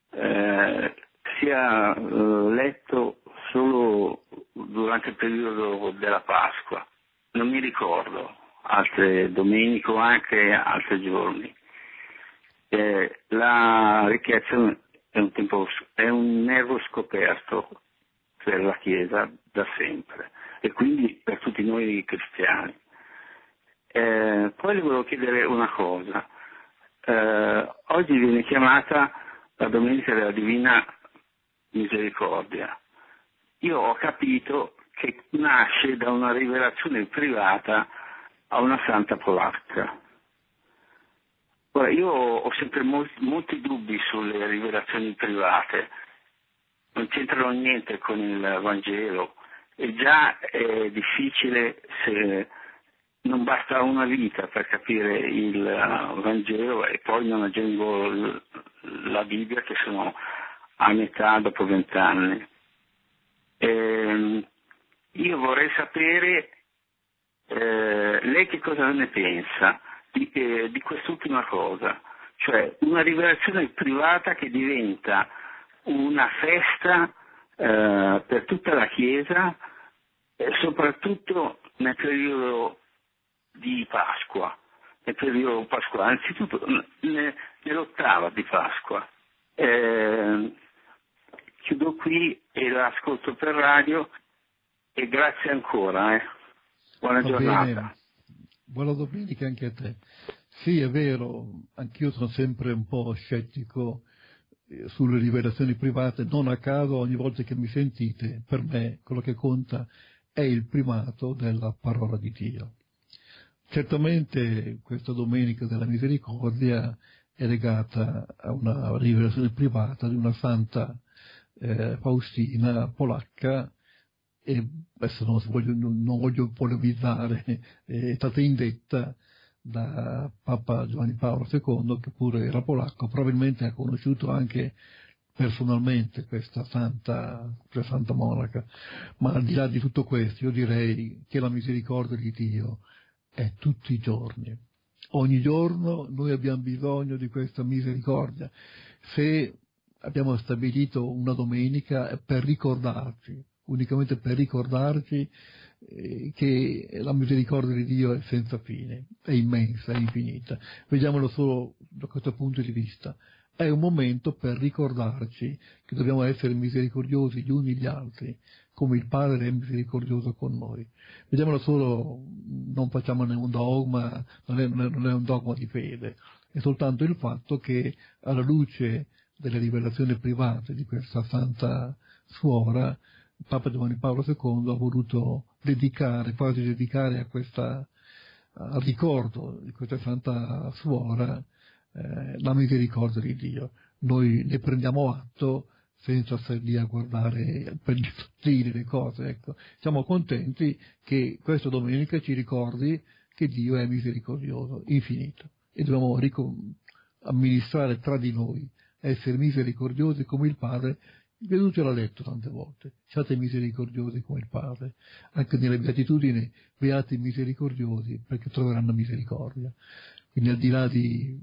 sia letto solo durante il periodo della Pasqua. Non mi ricordo altre domeniche o anche altri giorni. La ricchezza è un nervo scoperto per la Chiesa da sempre e quindi per tutti noi cristiani. Poi le volevo chiedere una cosa. Oggi viene chiamata la Domenica della Divina Misericordia. Io ho capito che nasce da una rivelazione privata a una santa polacca. Ora, io ho sempre molti dubbi sulle rivelazioni private, non c'entrano niente con il Vangelo e già è difficile se non basta una vita per capire il Vangelo e poi non aggiungo la Bibbia che sono a metà dopo 20 anni. io vorrei sapere lei che cosa ne pensa di quest'ultima cosa, cioè una rivelazione privata che diventa una festa per tutta la Chiesa, soprattutto nel periodo di Pasqua, nel periodo pasquale, anzitutto nell'ottava di Pasqua. Chiudo qui e l'ascolto per radio e grazie ancora. Buona giornata. Bene. Buona domenica anche a te. Sì, è vero, anch'io sono sempre un po' scettico sulle rivelazioni private, non a caso ogni volta che mi sentite, per me quello che conta è il primato della parola di Dio. Certamente questa domenica della misericordia è legata a una rivelazione privata di una santa Faustina polacca, e adesso non voglio polemizzare, è stata indetta da Papa Giovanni Paolo II, che pure era polacco, probabilmente ha conosciuto anche personalmente questa santa monaca. Ma al di là di tutto questo, io direi che la misericordia di Dio è tutti i giorni. Ogni giorno noi abbiamo bisogno di questa misericordia. Se abbiamo stabilito una domenica è per ricordarci, unicamente per ricordarci che la misericordia di Dio è senza fine, è immensa, è infinita. Vediamolo solo da questo punto di vista. È un momento per ricordarci che dobbiamo essere misericordiosi gli uni gli altri, come il Padre è misericordioso con noi. Vediamolo solo, non facciamone un dogma, non è un dogma di fede, è soltanto il fatto che alla luce delle rivelazioni private di questa santa suora, Papa Giovanni Paolo II ha voluto quasi dedicare al ricordo di questa santa suora la misericordia di Dio. Noi ne prendiamo atto senza stare lì a guardare per gli sottili le cose, ecco. Siamo contenti che questa domenica ci ricordi che Dio è misericordioso, infinito, e dobbiamo amministrare tra di noi, essere misericordiosi come il Padre. Gesù ce l'ha detto tante volte: siate misericordiosi come il Padre. Anche nelle beatitudini, beati misericordiosi perché troveranno misericordia. Quindi al di là di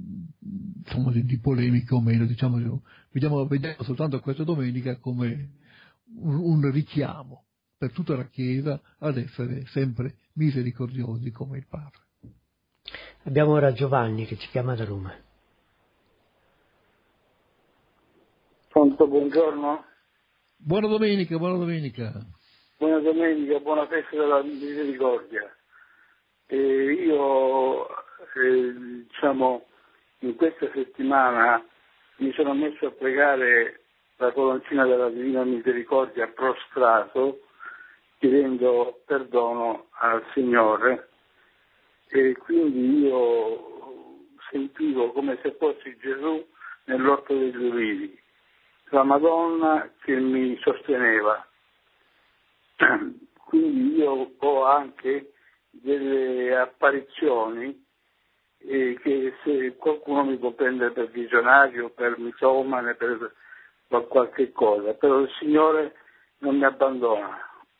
polemiche o meno, vediamo soltanto questa domenica come un richiamo per tutta la Chiesa ad essere sempre misericordiosi come il Padre. Abbiamo ora Giovanni che ci chiama da Roma. Pronto, buongiorno. Buona domenica. Buona domenica, buona festa della misericordia. Io, in questa settimana mi sono messo a pregare la coloncina della Divina Misericordia prostrato, chiedendo perdono al Signore, e quindi io sentivo come se fossi Gesù nell'orto degli ulivi, la Madonna che mi sosteneva. Quindi io ho anche delle apparizioni che se qualcuno mi può prendere per visionario, per mitomane, per qualche cosa, però il Signore non mi abbandona.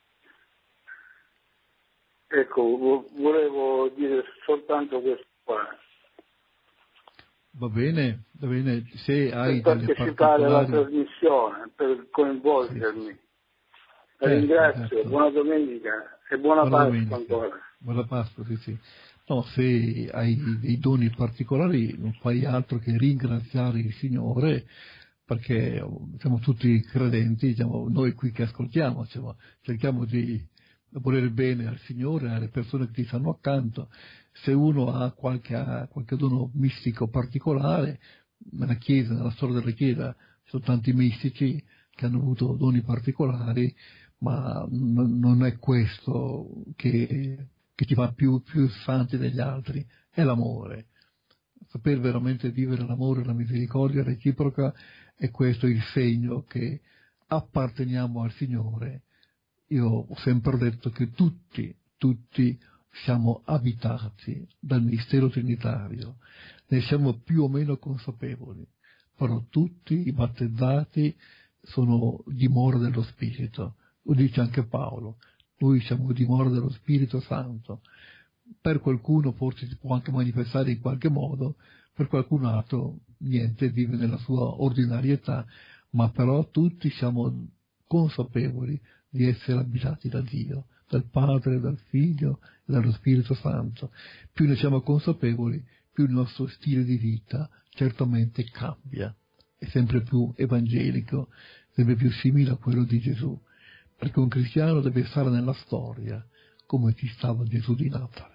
Ecco, volevo dire soltanto questo qua. Va bene, se hai per delle partecipare alla particolari... trasmissione, per coinvolgermi. Sì. Ringrazio, certo. Buona domenica e buona Pasqua ancora. Buona Pasqua, sì. No, se hai dei doni particolari non fai altro che ringraziare il Signore, perché siamo tutti credenti, noi qui che ascoltiamo, cerchiamo di volere bene al Signore, alle persone che ti stanno accanto. Se uno ha qualche dono mistico particolare, nella Chiesa, nella storia della Chiesa, ci sono tanti mistici che hanno avuto doni particolari, ma non è questo che ti fa più santi degli altri, è l'amore. Saper veramente vivere l'amore e la misericordia reciproca, è questo il segno che apparteniamo al Signore. Io ho sempre detto che tutti siamo abitati dal mistero trinitario, ne siamo più o meno consapevoli, però tutti i battezzati sono dimora dello Spirito. Lo dice anche Paolo: noi siamo dimora dello Spirito Santo. Per qualcuno forse si può anche manifestare in qualche modo, per qualcun altro niente, vive nella sua ordinarietà, ma però tutti siamo consapevoli di essere abitati da Dio, dal Padre, dal Figlio e dallo Spirito Santo. Più ne siamo consapevoli, più il nostro stile di vita certamente cambia, è sempre più evangelico, sempre più simile a quello di Gesù, perché un cristiano deve stare nella storia come ci stava Gesù di Nazareth.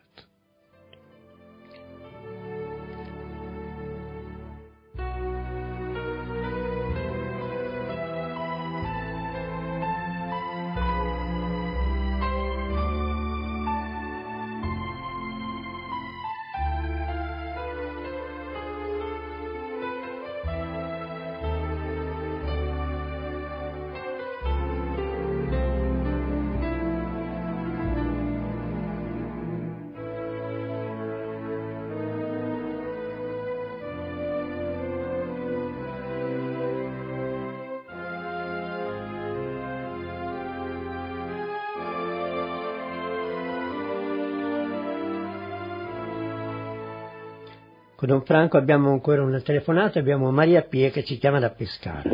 Con Don Franco abbiamo ancora una telefonata, abbiamo Maria Pia che ci chiama da Pescara.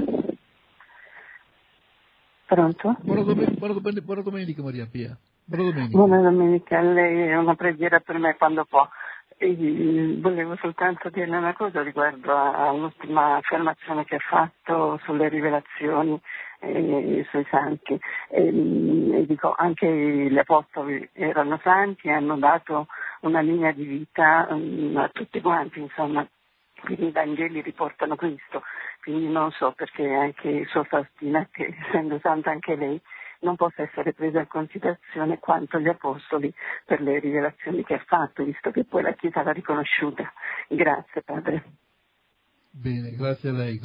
Pronto? Buona domenica Maria Pia. Buona domenica, lei è una preghiera per me quando può. E volevo soltanto dirle una cosa riguardo all'ultima affermazione che ha fatto sulle rivelazioni sui santi. E dico, anche gli apostoli erano santi e hanno dato una linea di vita a tutti quanti, insomma, quindi i Vangeli riportano Cristo, quindi non so perché anche Sua Faustina, che essendo santa anche lei, non possa essere presa in considerazione quanto gli apostoli per le rivelazioni che ha fatto, visto che poi la Chiesa l'ha riconosciuta. Grazie Padre. Bene, grazie a lei.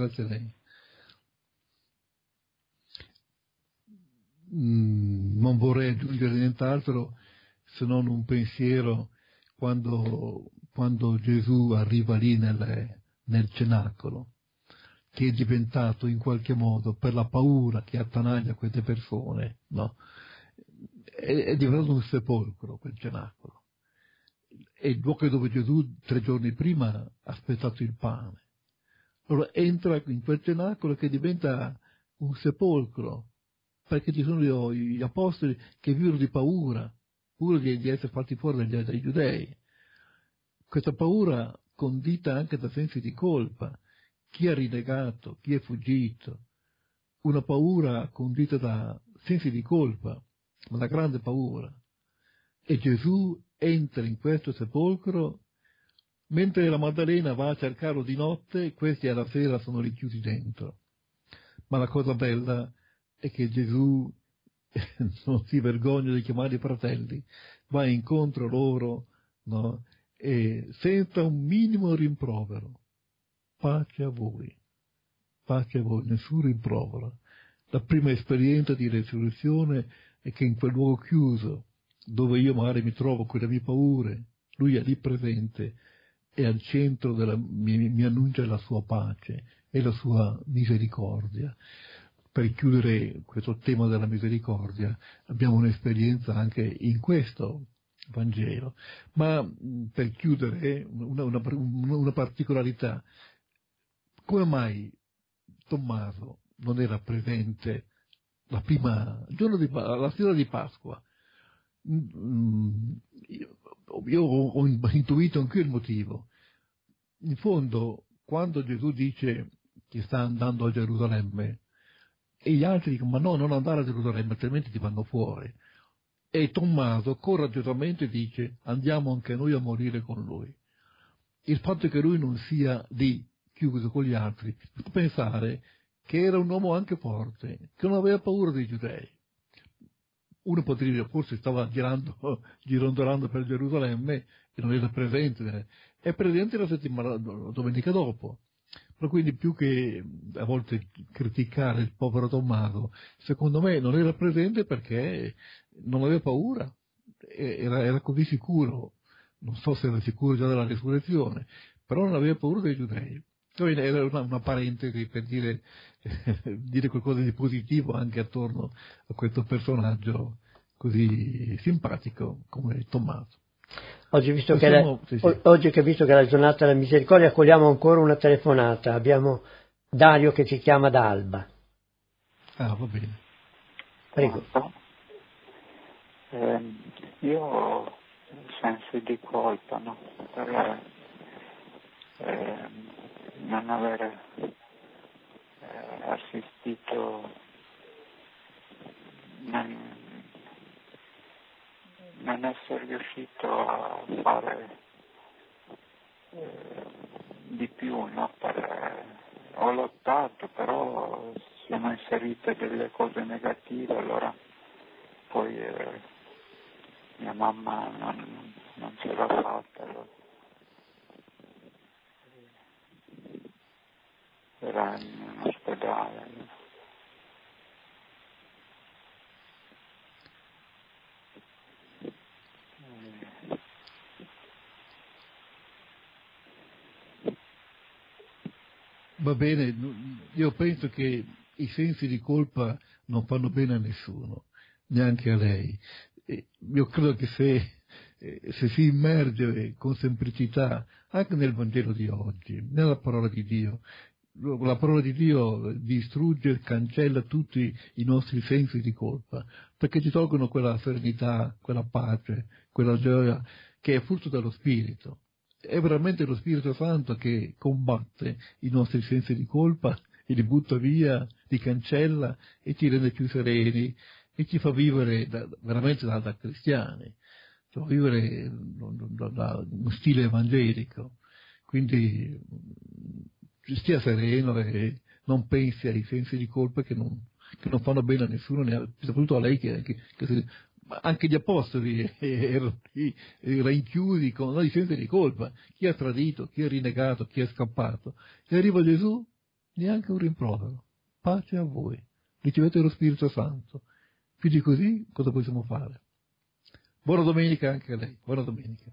Non vorrei aggiungere nient'altro se non un pensiero quando Gesù arriva lì nel cenacolo, che è diventato in qualche modo, per la paura che attanaglia queste persone, no? È diventato un sepolcro quel cenacolo. È il luogo dove Gesù 3 giorni prima ha aspettato il pane. Allora entra in quel cenacolo che diventa un sepolcro, perché ci sono gli apostoli che vivono di paura di essere fatti fuori dai giudei. Questa paura condita anche da sensi di colpa. Chi ha rinnegato, chi è fuggito. Una paura condita da sensi di colpa, una grande paura. E Gesù entra in questo sepolcro, mentre la Maddalena va a cercarlo di notte, questi alla sera sono richiusi dentro. Ma la cosa bella è che Gesù non si vergogna di chiamare i fratelli, va incontro loro, no? E senza un minimo rimprovero. Pace a voi, nessun rimprovero. La prima esperienza di resurrezione è che in quel luogo chiuso, dove io magari mi trovo con le mie paure, lui è lì presente e al centro mi annuncia la sua pace e la sua misericordia. Per chiudere questo tema della misericordia, abbiamo un'esperienza anche in questo Vangelo, ma per chiudere una particolarità. Come mai Tommaso non era presente la sera di Pasqua? Io ho intuito anche il motivo. In fondo, quando Gesù dice che sta andando a Gerusalemme, e gli altri dicono, ma no, non andare a Gerusalemme, altrimenti ti vanno fuori. E Tommaso coraggiosamente dice, andiamo anche noi a morire con lui. Il fatto che lui non sia lì, chiuso con gli altri, fa pensare che era un uomo anche forte, che non aveva paura dei giudei. Uno potrebbe dire, forse stava girondolando per Gerusalemme e non era presente. È presente la domenica dopo. Ma quindi più che a volte criticare il povero Tommaso, secondo me non era presente perché non aveva paura, era così sicuro, non so se era sicuro già della risurrezione, però non aveva paura dei giudei. Era una parentesi per dire qualcosa di positivo anche attorno a questo personaggio così simpatico come Tommaso. Oggi, visto che è la giornata della misericordia, accogliamo ancora una telefonata. Abbiamo Dario che ci chiama da Alba. Ah, va bene. Prego. Io ho sensi di colpa, no? Per non aver assistito, non essere riuscito a fare di più, no? Ho lottato, però sono inserite delle cose negative, allora poi mia mamma non ce l'ha fatta, allora. Era in ospedale. No? Va bene, io penso che i sensi di colpa non fanno bene a nessuno, neanche a lei. Io credo che se si immerge con semplicità anche nel Vangelo di oggi, nella parola di Dio, la parola di Dio distrugge, cancella tutti i nostri sensi di colpa, perché ci tolgono quella serenità, quella pace, quella gioia che è frutto dello Spirito. È veramente lo Spirito Santo che combatte i nostri sensi di colpa e li butta via, li cancella e ci rende più sereni e ci fa vivere veramente da cristiani, ci fa vivere da uno stile evangelico. Quindi stia sereno e non pensi ai sensi di colpa che non fanno bene a nessuno, soprattutto a lei che anche gli apostoli erano rinchiusi con i sensi di colpa, chi ha tradito, chi ha rinnegato, chi è scappato. E arriva Gesù, neanche un rimprovero, pace a voi, ricevete lo Spirito Santo. Più di così cosa possiamo fare? Buona domenica anche a lei, buona domenica.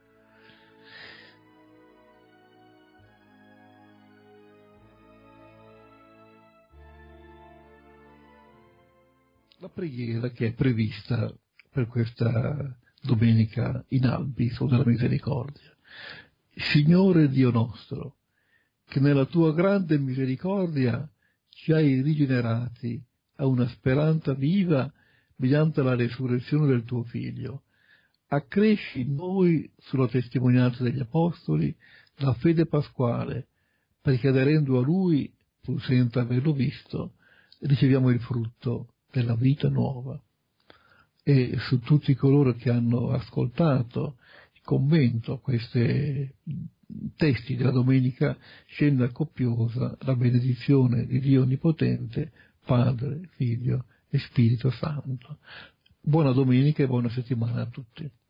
La preghiera che è prevista per questa domenica in Albi, Sole della Misericordia. Signore Dio nostro, che nella tua grande misericordia ci hai rigenerati a una speranza viva mediante la resurrezione del tuo Figlio, accresci in noi, sulla testimonianza degli Apostoli, la fede pasquale, perché aderendo a Lui, pur senza averlo visto, riceviamo il frutto della vita nuova. E su tutti coloro che hanno ascoltato il commento, questi testi della domenica, scenda copiosa la benedizione di Dio Onnipotente, Padre, Figlio e Spirito Santo. Buona domenica e buona settimana a tutti.